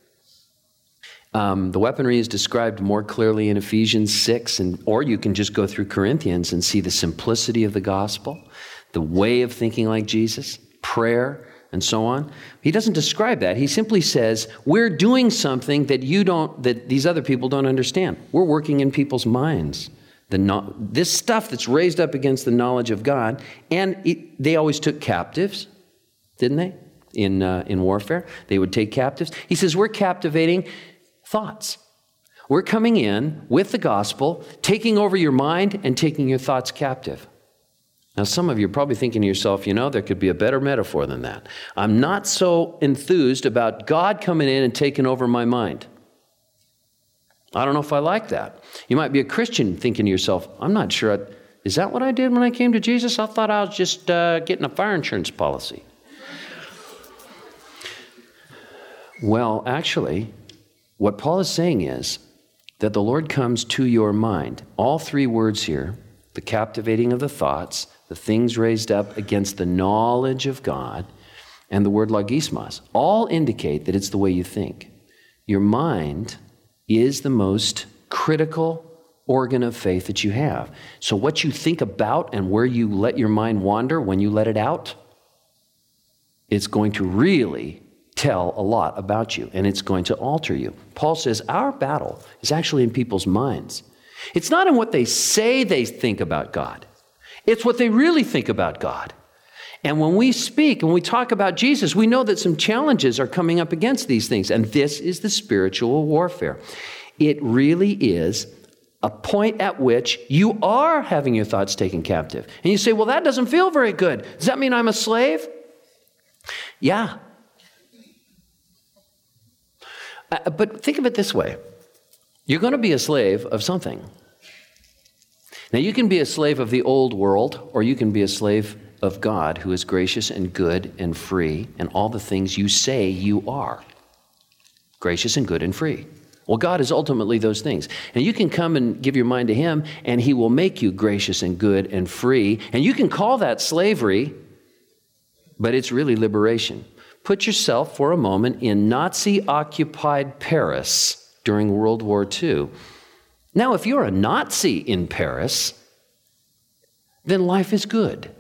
The weaponry is described more clearly in Ephesians 6, or you can just go through Corinthians and see the simplicity of the gospel, the way of thinking like Jesus, prayer, and so on. He doesn't describe that. He simply says, we're doing something that that these other people don't understand. We're working in people's minds. This stuff that's raised up against the knowledge of God, and they always took captives, didn't they? In warfare, they would take captives. He says, we're captivating thoughts. We're coming in with the gospel, taking over your mind and taking your thoughts captive. Now, some of you are probably thinking to yourself, there could be a better metaphor than that. I'm not so enthused about God coming in and taking over my mind. I don't know if I like that. You might be a Christian thinking to yourself, I'm not sure. Is that what I did when I came to Jesus? I thought I was just getting a fire insurance policy. Well, actually, what Paul is saying is that the Lord comes to your mind. All three words here, the captivating of the thoughts, the things raised up against the knowledge of God, and the word logismos, all indicate that it's the way you think. Your mind is the most critical organ of faith that you have. So what you think about and where you let your mind wander when you let it out, it's going to really tell a lot about you, and it's going to alter you. Paul says our battle is actually in people's minds. It's not in what they say they think about God. It's what they really think about God. And when we speak and we talk about Jesus, we know that some challenges are coming up against these things, and this is the spiritual warfare. It really is a point at which you are having your thoughts taken captive. And you say, well, that doesn't feel very good. Does that mean I'm a slave? Yeah. But think of it this way. You're going to be a slave of something. Now, you can be a slave of the old world, or you can be a slave of God, who is gracious and good and free, and all the things you say you are. Gracious and good and free. Well, God is ultimately those things. And you can come and give your mind to Him, and He will make you gracious and good and free. And you can call that slavery, but it's really liberation. Put yourself for a moment in Nazi-occupied Paris during World War II. Now, if you're a Nazi in Paris, then life is good.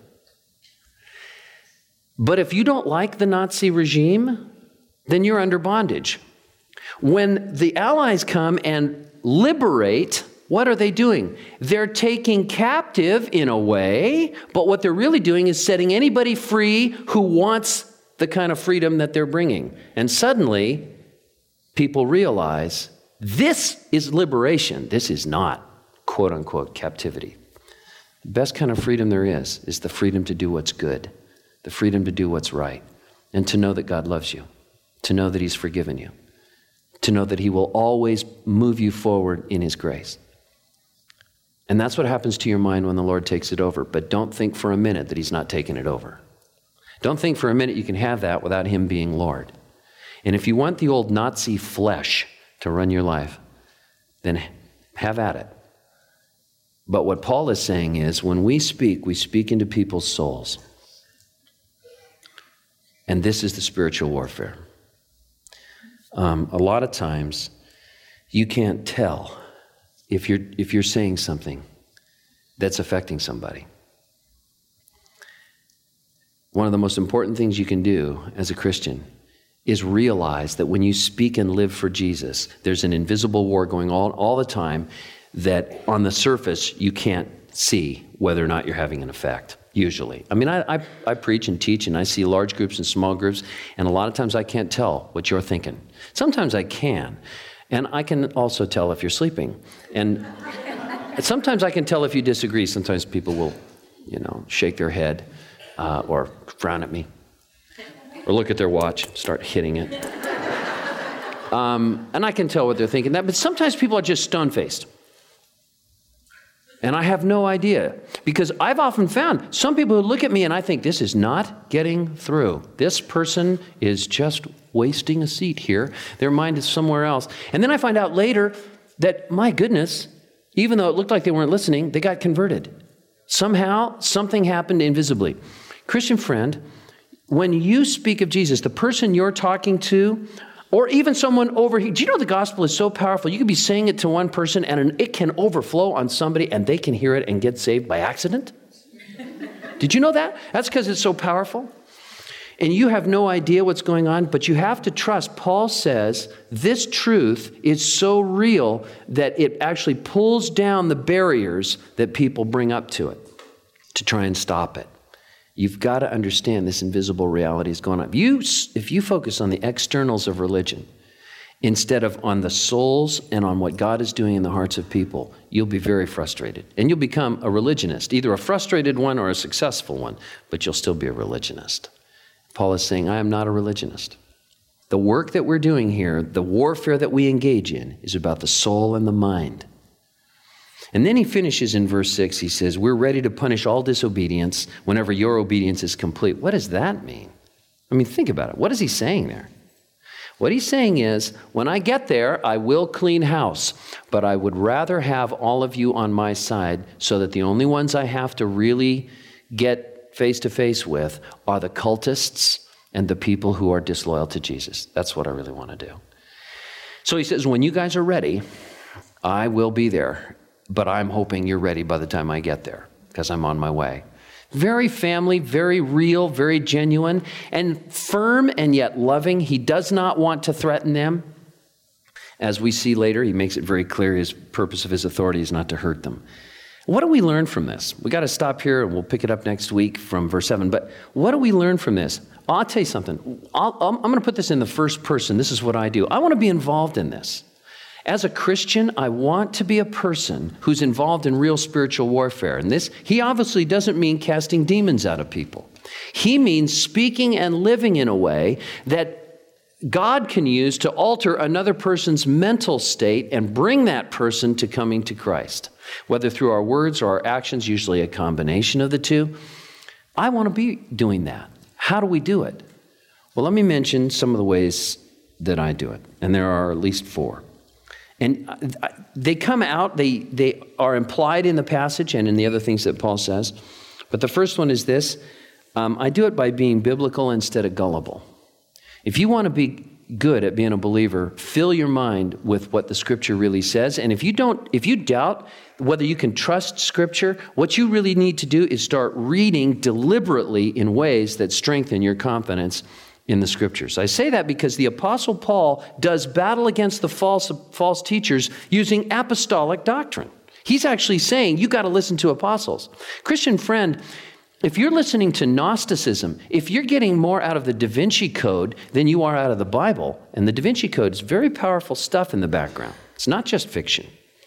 But if you don't like the Nazi regime, then you're under bondage. When the Allies come and liberate, what are they doing? They're taking captive in a way, but what they're really doing is setting anybody free who wants the kind of freedom that they're bringing. And suddenly, people realize this is liberation. This is not, quote unquote, captivity. The best kind of freedom there is the freedom to do what's good, the freedom to do what's right, and to know that God loves you, to know that He's forgiven you, to know that He will always move you forward in His grace. And that's what happens to your mind when the Lord takes it over. But don't think for a minute that He's not taking it over. Don't think for a minute you can have that without Him being Lord. And if you want the old Nazi flesh to run your life, then have at it. But what Paul is saying is, when we speak into people's souls. And this is the spiritual warfare. A lot of times, you can't tell if you're saying something that's affecting somebody. One of the most important things you can do as a Christian is realize that when you speak and live for Jesus, there's an invisible war going on all the time that on the surface you can't see whether or not you're having an effect, usually. I mean, I preach and teach and I see large groups and small groups, and a lot of times I can't tell what you're thinking. Sometimes I can, and I can also tell if you're sleeping. And sometimes I can tell if you disagree. Sometimes people will, shake their head or frown at me. Or look at their watch, start hitting it. And I can tell what they're thinking that, but sometimes people are just stone-faced. And I have no idea, because I've often found some people who look at me and I think, this is not getting through. This person is just wasting a seat here. Their mind is somewhere else. And then I find out later that, my goodness, even though it looked like they weren't listening, they got converted. Somehow, something happened invisibly. Christian friend, when you speak of Jesus, the person you're talking to, or even someone over here, do you know the gospel is so powerful? You could be saying it to one person and it can overflow on somebody and they can hear it and get saved by accident. Did you know that? That's because it's so powerful. And you have no idea what's going on, but you have to trust. Paul says this truth is so real that it actually pulls down the barriers that people bring up to it to try and stop it. You've got to understand this invisible reality is going on. If you focus on the externals of religion instead of on the souls and on what God is doing in the hearts of people, you'll be very frustrated. And you'll become a religionist, either a frustrated one or a successful one, but you'll still be a religionist. Paul is saying, I am not a religionist. The work that we're doing here, the warfare that we engage in, is about the soul and the mind. And then he finishes in verse 6, he says, we're ready to punish all disobedience whenever your obedience is complete. What does that mean? I mean, think about it. What is he saying there? What he's saying is, when I get there, I will clean house, but I would rather have all of you on my side so that the only ones I have to really get face to face with are the cultists and the people who are disloyal to Jesus. That's what I really want to do. So he says, when you guys are ready, I will be there. But I'm hoping you're ready by the time I get there, because I'm on my way. Very family, very real, very genuine, and firm and yet loving. He does not want to threaten them. As we see later, he makes it very clear his purpose of his authority is not to hurt them. What do we learn from this? We got to stop here and we'll pick it up next week from verse 7. But what do we learn from this? I'll tell you something. I'm going to put this in the first person. This is what I do. I want to be involved in this. As a Christian, I want to be a person who's involved in real spiritual warfare. And this, he obviously doesn't mean casting demons out of people. He means speaking and living in a way that God can use to alter another person's mental state and bring that person to coming to Christ, whether through our words or our actions, usually a combination of the two. I want to be doing that. How do we do it? Well, let me mention some of the ways that I do it. And there are at least 4. And they come out, they are implied in the passage and in the other things that Paul says. But the first one is this. I do it by being biblical instead of gullible. If you want to be good at being a believer, fill your mind with what the Scripture really says. And if you doubt whether you can trust Scripture, what you really need to do is start reading deliberately in ways that strengthen your confidence in the Scriptures. I say that because the Apostle Paul does battle against the false teachers using apostolic doctrine. He's actually saying, you got to listen to apostles. Christian friend, if you're listening to Gnosticism, if you're getting more out of the Da Vinci Code than you are out of the Bible, and the Da Vinci Code is very powerful stuff in the background. It's not just fiction.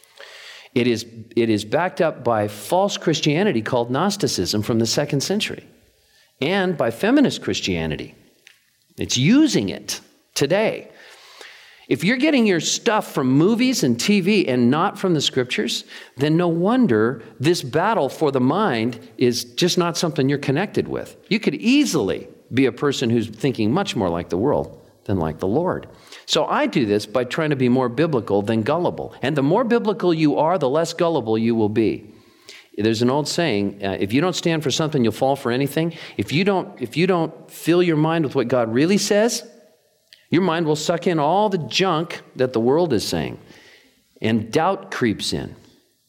It is backed up by false Christianity called Gnosticism from the 2nd century, and by feminist Christianity. It's using it today. If you're getting your stuff from movies and TV and not from the Scriptures, then no wonder this battle for the mind is just not something you're connected with. You could easily be a person who's thinking much more like the world than like the Lord. So I do this by trying to be more biblical than gullible. And the more biblical you are, the less gullible you will be. There's an old saying, if you don't stand for something, you'll fall for anything. If you don't fill your mind with what God really says, your mind will suck in all the junk that the world is saying, and doubt creeps in.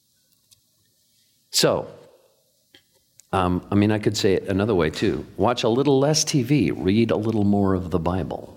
So, I could say it another way too. Watch a little less TV, read a little more of the Bible.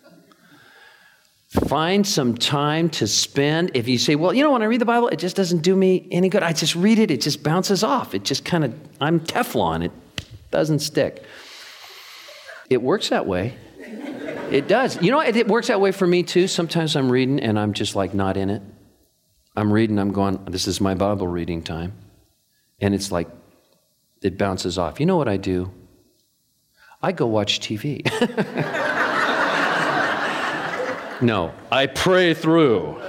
Find some time to spend. If you say, well, when I read the Bible, it just doesn't do me any good. I just read it. It just bounces off. It just I'm Teflon. It doesn't stick. It works that way. It does. It works that way for me too. Sometimes I'm reading and I'm just like not in it. I'm reading, I'm going, this is my Bible reading time. And it's like, it bounces off. You know what I do? I go watch TV. No, I pray through.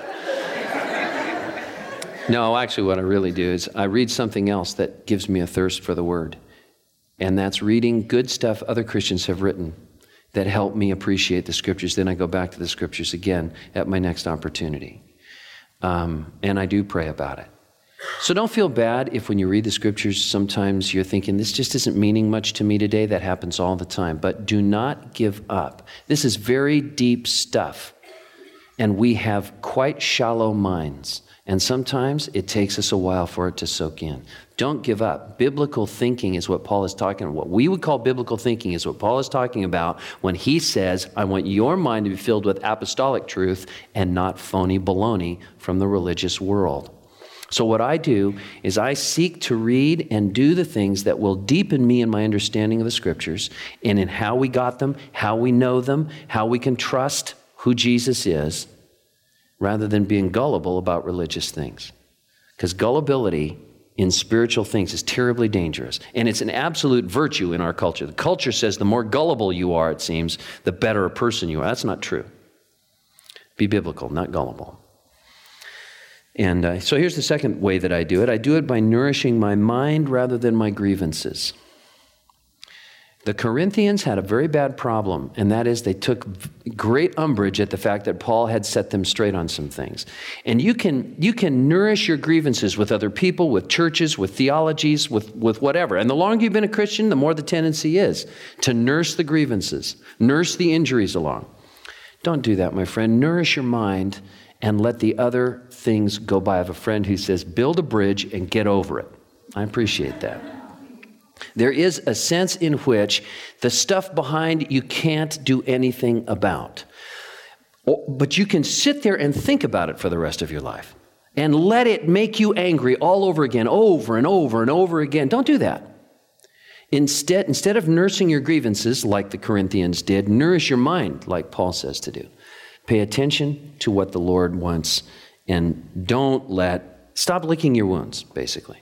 No, actually what I really do is I read something else that gives me a thirst for the Word. And that's reading good stuff other Christians have written that help me appreciate the Scriptures. Then I go back to the Scriptures again at my next opportunity. And I do pray about it. So don't feel bad if when you read the Scriptures, sometimes you're thinking, this just isn't meaning much to me today. That happens all the time. But do not give up. This is very deep stuff. And we have quite shallow minds. And sometimes it takes us a while for it to soak in. Don't give up. Biblical thinking is what Paul is talking about. What we would call biblical thinking is what Paul is talking about when he says, I want your mind to be filled with apostolic truth and not phony baloney from the religious world. So what I do is I seek to read and do the things that will deepen me in my understanding of the Scriptures and in how we got them, how we know them, how we can trust who Jesus is, rather than being gullible about religious things. Because gullibility in spiritual things is terribly dangerous. And it's an absolute virtue in our culture. The culture says the more gullible you are, it seems, the better a person you are. That's not true. Be biblical, not gullible. And so here's the second way that I do it. I do it by nourishing my mind rather than my grievances. The Corinthians had a very bad problem, and that is they took great umbrage at the fact that Paul had set them straight on some things. And you can nourish your grievances with other people, with churches, with theologies, with whatever. And the longer you've been a Christian, the more the tendency is to nurse the grievances, nurse the injuries along. Don't do that, my friend. Nourish your mind and let the other things go by. I have a friend who says, build a bridge and get over it. I appreciate that. There is a sense in which the stuff behind you can't do anything about. But you can sit there and think about it for the rest of your life and let it make you angry all over again, over and over and over again. Don't do that. Instead of nursing your grievances like the Corinthians did, nourish your mind like Paul says to do. Pay attention to what the Lord wants and stop licking your wounds, basically.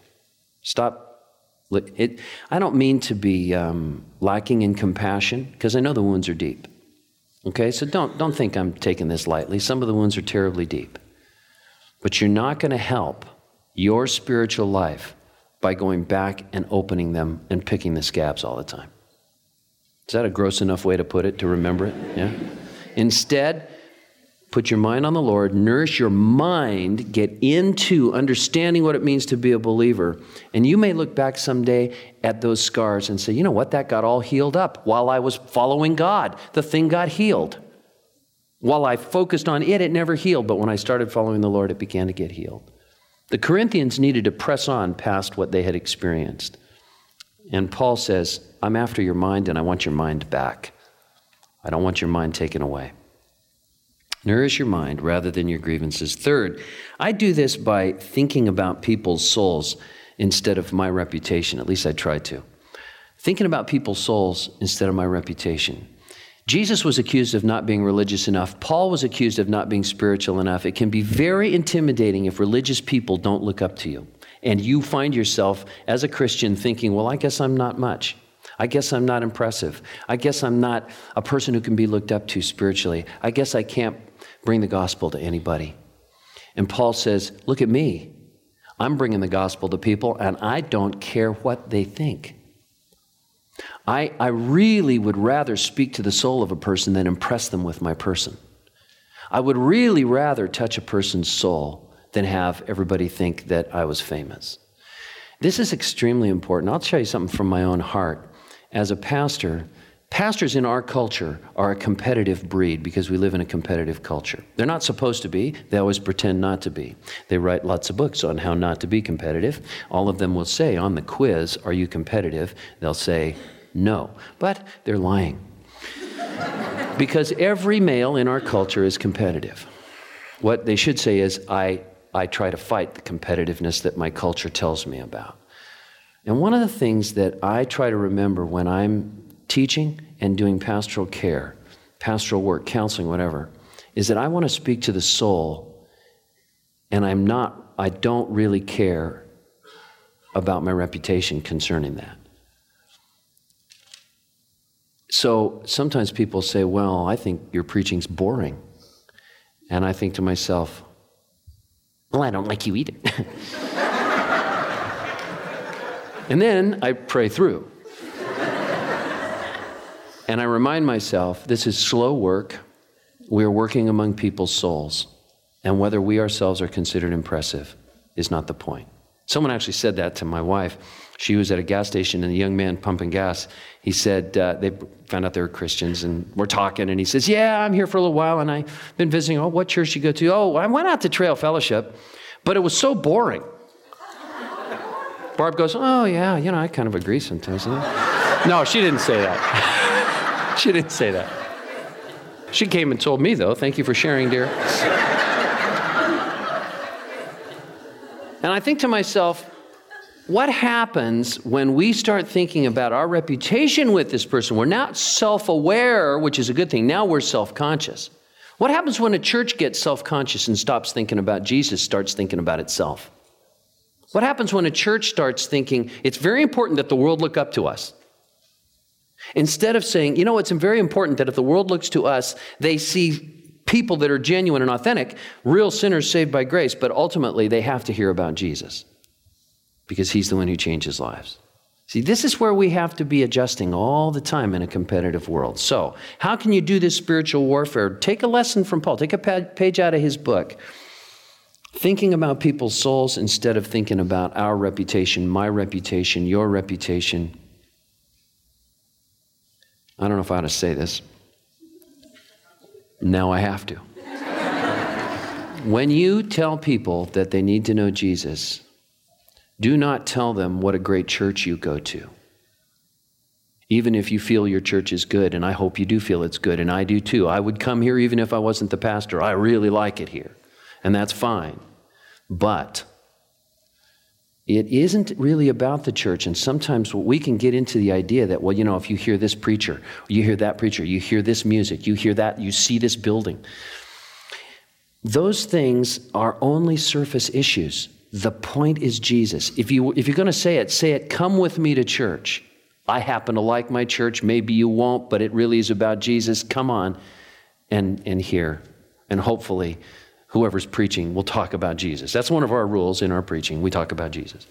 I don't mean to be lacking in compassion, because I know the wounds are deep. Okay, so don't think I'm taking this lightly. Some of the wounds are terribly deep. But you're not going to help your spiritual life by going back and opening them and picking the scabs all the time. Is that a gross enough way to put it, to remember it? Yeah. Instead, put your mind on the Lord, nourish your mind, get into understanding what it means to be a believer. And you may look back someday at those scars and say, you know what, that got all healed up while I was following God. The thing got healed. While I focused on it, it never healed. But when I started following the Lord, it began to get healed. The Corinthians needed to press on past what they had experienced. And Paul says, I'm after your mind and I want your mind back. I don't want your mind taken away. Nourish your mind rather than your grievances. Third, I do this by thinking about people's souls instead of my reputation. At least I try to. Thinking about people's souls instead of my reputation. Jesus was accused of not being religious enough. Paul was accused of not being spiritual enough. It can be very intimidating if religious people don't look up to you. And you find yourself as a Christian thinking, well, I guess I'm not much. I guess I'm not impressive. I guess I'm not a person who can be looked up to spiritually. I guess I can't bring the gospel to anybody. And Paul says, look at me. I'm bringing the gospel to people, and I don't care what they think. I really would rather speak to the soul of a person than impress them with my person. I would really rather touch a person's soul than have everybody think that I was famous. This is extremely important. I'll tell you something from my own heart. As a pastor, pastors in our culture are a competitive breed because we live in a competitive culture. They're not supposed to be. They always pretend not to be. They write lots of books on how not to be competitive. All of them will say on the quiz, are you competitive? They'll say no, but they're lying. Because every male in our culture is competitive. What they should say is, I try to fight the competitiveness that my culture tells me about. And one of the things that I try to remember when I'm teaching and doing pastoral care, pastoral work, counseling, whatever, is that I want to speak to the soul, and I don't really care about my reputation concerning that. So sometimes people say, well, I think your preaching's boring. And I think to myself, well, I don't like you either. And then I pray through. And I remind myself, this is slow work. We're working among people's souls. And whether we ourselves are considered impressive is not the point. Someone actually said that to my wife. She was at a gas station, and the young man pumping gas, he said, they found out they were Christians, and we're talking, and he says, yeah, I'm here for a little while, and I've been visiting. Oh, what church you go to? Oh, I went out to Trail Fellowship, but it was so boring. Barb goes, oh, yeah, I kind of agree sometimes. No, she didn't say that. She didn't say that. She came and told me, though. Thank you for sharing, dear. And I think to myself, what happens when we start thinking about our reputation with this person? We're not self-aware, which is a good thing. Now we're self-conscious. What happens when a church gets self-conscious and stops thinking about Jesus, starts thinking about itself? What happens when a church starts thinking, it's very important that the world look up to us? Instead of saying, it's very important that if the world looks to us, they see people that are genuine and authentic, real sinners saved by grace, but ultimately they have to hear about Jesus because he's the one who changes lives. See, this is where we have to be adjusting all the time in a competitive world. So, how can you do this spiritual warfare? Take a lesson from Paul. Take a page out of his book. Thinking about people's souls instead of thinking about our reputation, my reputation, your reputation. I don't know if I ought to say this. Now I have to. When you tell people that they need to know Jesus, do not tell them what a great church you go to. Even if you feel your church is good, and I hope you do feel it's good, and I do too. I would come here even if I wasn't the pastor. I really like it here, and that's fine. But it isn't really about the church, and sometimes we can get into the idea that, if you hear this preacher, you hear that preacher, you hear this music, you hear that, you see this building. Those things are only surface issues. The point is Jesus. If you're going to say it, come with me to church. I happen to like my church. Maybe you won't, but it really is about Jesus. Come on and hear. And hopefully, whoever's preaching will talk about Jesus. That's one of our rules in our preaching. We talk about Jesus.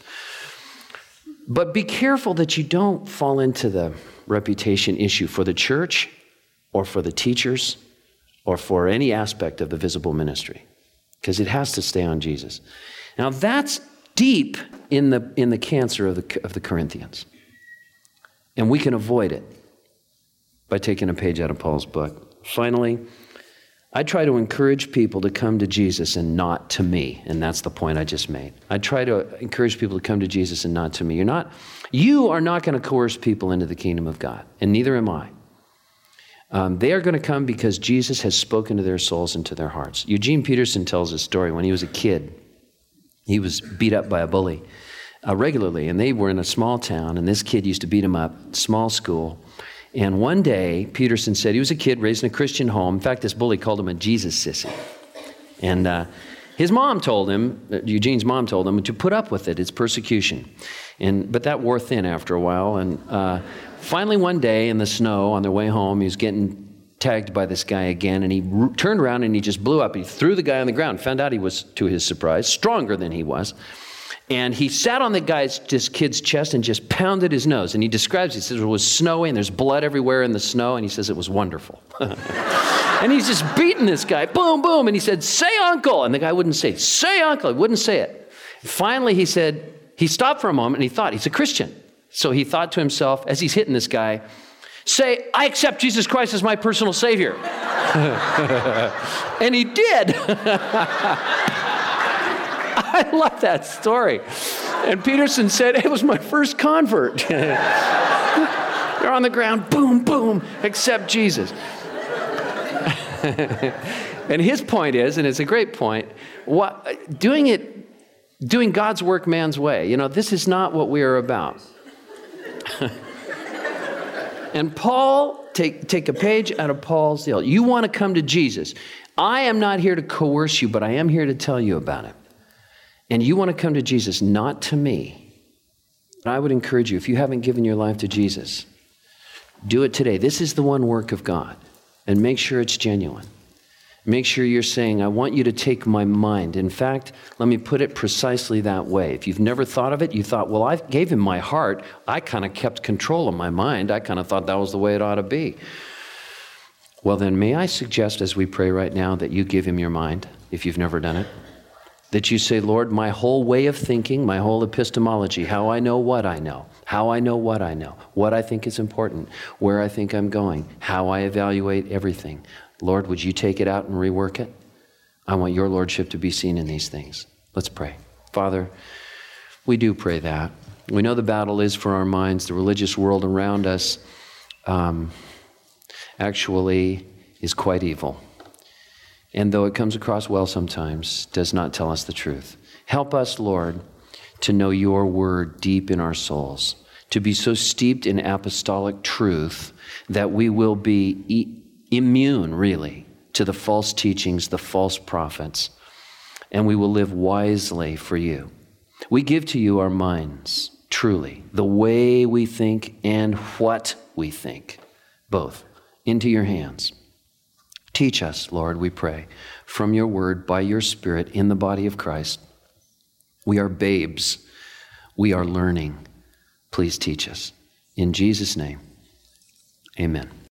But be careful that you don't fall into the reputation issue for the church or for the teachers or for any aspect of the visible ministry, because it has to stay on Jesus. Now that's deep in the cancer of the Corinthians. And we can avoid it by taking a page out of Paul's book. Finally, I try to encourage people to come to Jesus and not to me. And that's the point I just made. I try to encourage people to come to Jesus and not to me. You are not going to coerce people into the kingdom of God, and neither am I. They are going to come because Jesus has spoken to their souls and to their hearts. Eugene Peterson tells a story. When he was a kid, he was beat up by a bully regularly, and they were in a small town, and this kid used to beat him up, small school. And one day, Peterson said he was a kid raised in a Christian home. In fact, this bully called him a Jesus sissy. And his mom told him, Eugene's mom told him, to put up with it. It's persecution. But that wore thin after a while. And finally one day in the snow on their way home, he was getting tagged by this guy again, and he turned around and he just blew up. He threw the guy on the ground, found out he was, to his surprise, stronger than he was. And he sat on this kid's chest and just pounded his nose. And he describes, he says it was snowy and there's blood everywhere in the snow. And he says it was wonderful. And he's just beating this guy, boom, boom. And he said, say uncle. And the guy wouldn't say, say uncle. He wouldn't say it. Finally, he said, he stopped for a moment and he thought, he's a Christian. So he thought to himself, as he's hitting this guy, say, I accept Jesus Christ as my personal Savior. And he did. I love that story. And Peterson said, it was my first convert. You're on the ground, boom, boom, accept Jesus. And his point is, and it's a great point, doing God's work man's way. This is not what we are about. And Paul, take a page out of Paul's deal. You want to come to Jesus. I am not here to coerce you, but I am here to tell you about it. And you want to come to Jesus, not to me. I would encourage you, if you haven't given your life to Jesus, do it today. This is the one work of God. And make sure it's genuine. Make sure you're saying, I want you to take my mind. In fact, let me put it precisely that way. If you've never thought of it, you thought, well, I gave him my heart. I kind of kept control of my mind. I kind of thought that was the way it ought to be. Well, then may I suggest as we pray right now that you give him your mind, if you've never done it? That you say, Lord, my whole way of thinking, my whole epistemology, how I know, what I know, what I think is important, where I think I'm going, how I evaluate everything. Lord, would you take it out and rework it? I want your lordship to be seen in these things. Let's pray. Father, we do pray that. We know the battle is for our minds. The religious world around us actually is quite evil. And though it comes across well sometimes, does not tell us the truth. Help us, Lord, to know your word deep in our souls, to be so steeped in apostolic truth that we will be immune, really, to the false teachings, the false prophets, and we will live wisely for you. We give to you our minds, truly, the way we think and what we think, both, into your hands. Teach us, Lord, we pray, from your word, by your Spirit, in the body of Christ. We are babes. We are learning. Please teach us. In Jesus' name, amen.